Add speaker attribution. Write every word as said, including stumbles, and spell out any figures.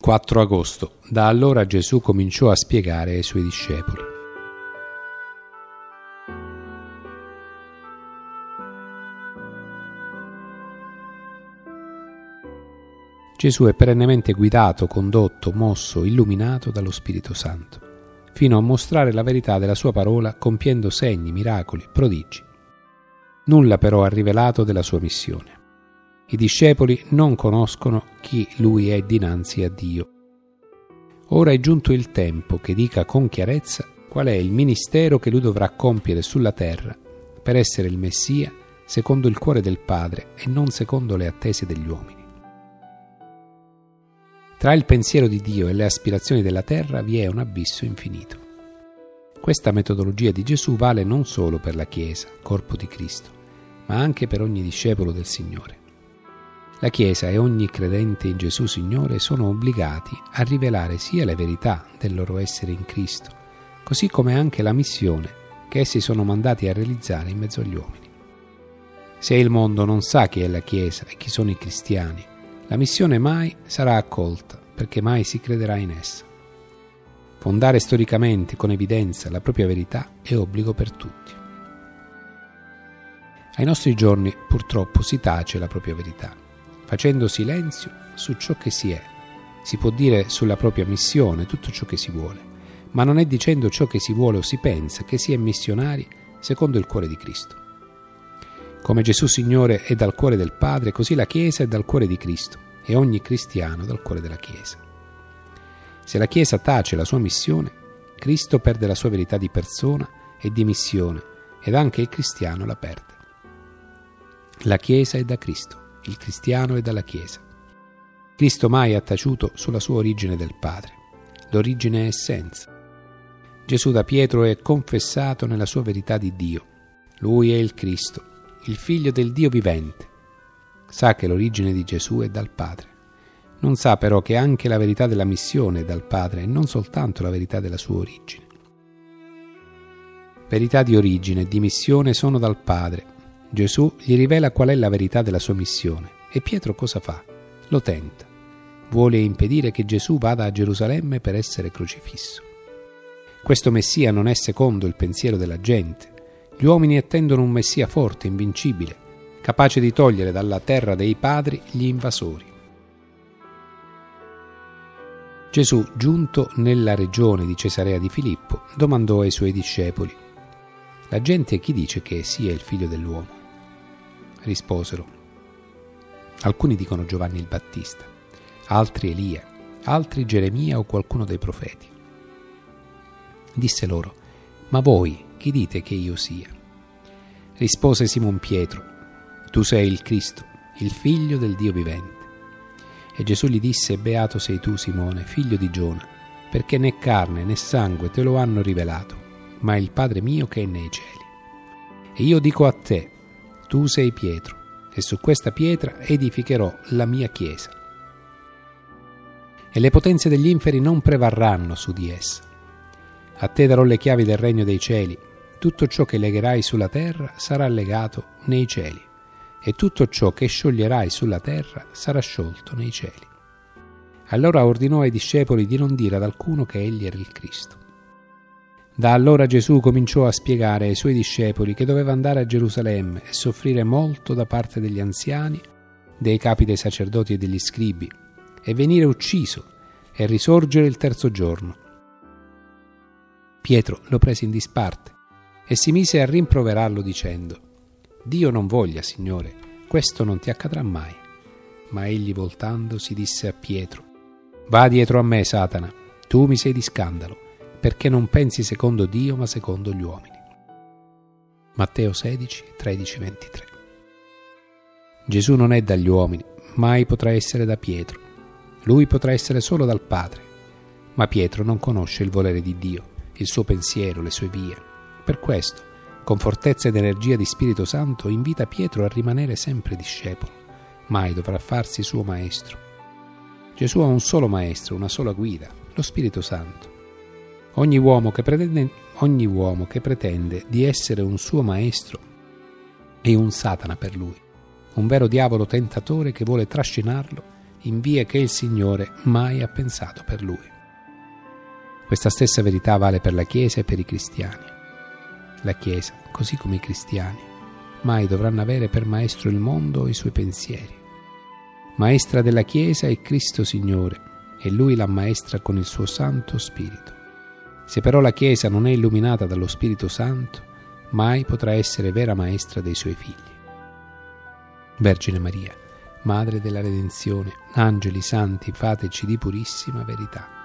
Speaker 1: quattro agosto. Da allora Gesù cominciò a spiegare ai suoi discepoli. Gesù è perennemente guidato, condotto, mosso, illuminato dallo Spirito Santo, fino a mostrare la verità della sua parola compiendo segni, miracoli, prodigi. Nulla però ha rivelato della sua missione. I discepoli non conoscono chi lui è dinanzi a Dio. Ora è giunto il tempo che dica con chiarezza qual è il ministero che lui dovrà compiere sulla terra per essere il Messia secondo il cuore del Padre e non secondo le attese degli uomini. Tra il pensiero di Dio e le aspirazioni della terra vi è un abisso infinito. Questa metodologia di Gesù vale non solo per la Chiesa, corpo di Cristo, ma anche per ogni discepolo del Signore. La Chiesa e ogni credente in Gesù Signore sono obbligati a rivelare sia le verità del loro essere in Cristo, così come anche la missione che essi sono mandati a realizzare in mezzo agli uomini. Se il mondo non sa chi è la Chiesa e chi sono i cristiani, la missione mai sarà accolta, perché mai si crederà in essa. Fondare storicamente con evidenza la propria verità è obbligo per tutti. Ai nostri giorni purtroppo si tace la propria verità, facendo silenzio su ciò che si è. Si può dire sulla propria missione tutto ciò che si vuole, ma non è dicendo ciò che si vuole o si pensa che si è missionari secondo il cuore di Cristo. Come Gesù Signore è dal cuore del Padre, così la Chiesa è dal cuore di Cristo e ogni cristiano dal cuore della Chiesa. Se la Chiesa tace la sua missione, Cristo perde la sua verità di persona e di missione ed anche il cristiano la perde. La Chiesa è da Cristo. Il cristiano è dalla Chiesa. Cristo mai ha taciuto sulla sua origine del Padre. L'origine è essenza. Gesù da Pietro è confessato nella sua verità di Dio. Lui è il Cristo, il Figlio del Dio vivente. Sa che l'origine di Gesù è dal Padre. Non sa però che anche la verità della missione è dal Padre e non soltanto la verità della sua origine. Verità di origine e di missione sono dal Padre. Gesù gli rivela qual è la verità della sua missione e Pietro cosa fa? Lo tenta. Vuole impedire che Gesù vada a Gerusalemme per essere crocifisso. Questo Messia non è secondo il pensiero della gente. Gli uomini attendono un Messia forte, invincibile, capace di togliere dalla terra dei padri gli invasori. Gesù, giunto nella regione di Cesarea di Filippo, domandò ai suoi discepoli: «La gente chi dice che sia il figlio dell'uomo?» Risposero: alcuni dicono Giovanni il Battista, altri Elia, altri Geremia o qualcuno dei profeti. Disse loro: ma voi chi dite che io sia? Rispose Simon Pietro: tu sei il Cristo, il figlio del Dio vivente. E Gesù gli disse: beato sei tu, Simone, figlio di Giona, perché né carne né sangue te lo hanno rivelato, ma il Padre mio che è nei cieli. E io dico a te: tu sei Pietro, e su questa pietra edificherò la mia chiesa. E le potenze degli inferi non prevarranno su di essa. A te darò le chiavi del regno dei cieli. Tutto ciò che legherai sulla terra sarà legato nei cieli, e tutto ciò che scioglierai sulla terra sarà sciolto nei cieli. Allora ordinò ai discepoli di non dire ad alcuno che egli era il Cristo. Da allora Gesù cominciò a spiegare ai suoi discepoli che doveva andare a Gerusalemme e soffrire molto da parte degli anziani, dei capi dei sacerdoti e degli scribi, e venire ucciso e risorgere il terzo giorno. Pietro lo prese in disparte e si mise a rimproverarlo dicendo: Dio non voglia, Signore, questo non ti accadrà mai. Ma egli voltandosi disse a Pietro: va dietro a me, Satana, tu mi sei di scandalo, perché non pensi secondo Dio ma secondo gli uomini. Matteo sedici, tredici, ventitré. Gesù non è dagli uomini, mai potrà essere da Pietro. Lui potrà essere solo dal Padre. Ma Pietro non conosce il volere di Dio, il suo pensiero, le sue vie. Per questo, con fortezza ed energia di Spirito Santo, invita Pietro a rimanere sempre discepolo. Mai dovrà farsi suo maestro. Gesù ha un solo maestro, una sola guida, lo Spirito Santo. Ogni uomo che pretende, ogni uomo che pretende di essere un suo maestro è un Satana per lui, un vero diavolo tentatore che vuole trascinarlo in vie che il Signore mai ha pensato per lui. Questa stessa verità vale per la Chiesa e per i cristiani. La Chiesa, così come i cristiani, mai dovranno avere per maestro il mondo o i suoi pensieri. Maestra della Chiesa è Cristo Signore, e Lui la maestra con il suo Santo Spirito. Se però la Chiesa non è illuminata dallo Spirito Santo, mai potrà essere vera maestra dei suoi figli. Vergine Maria, Madre della Redenzione, angeli santi, fateci di purissima verità.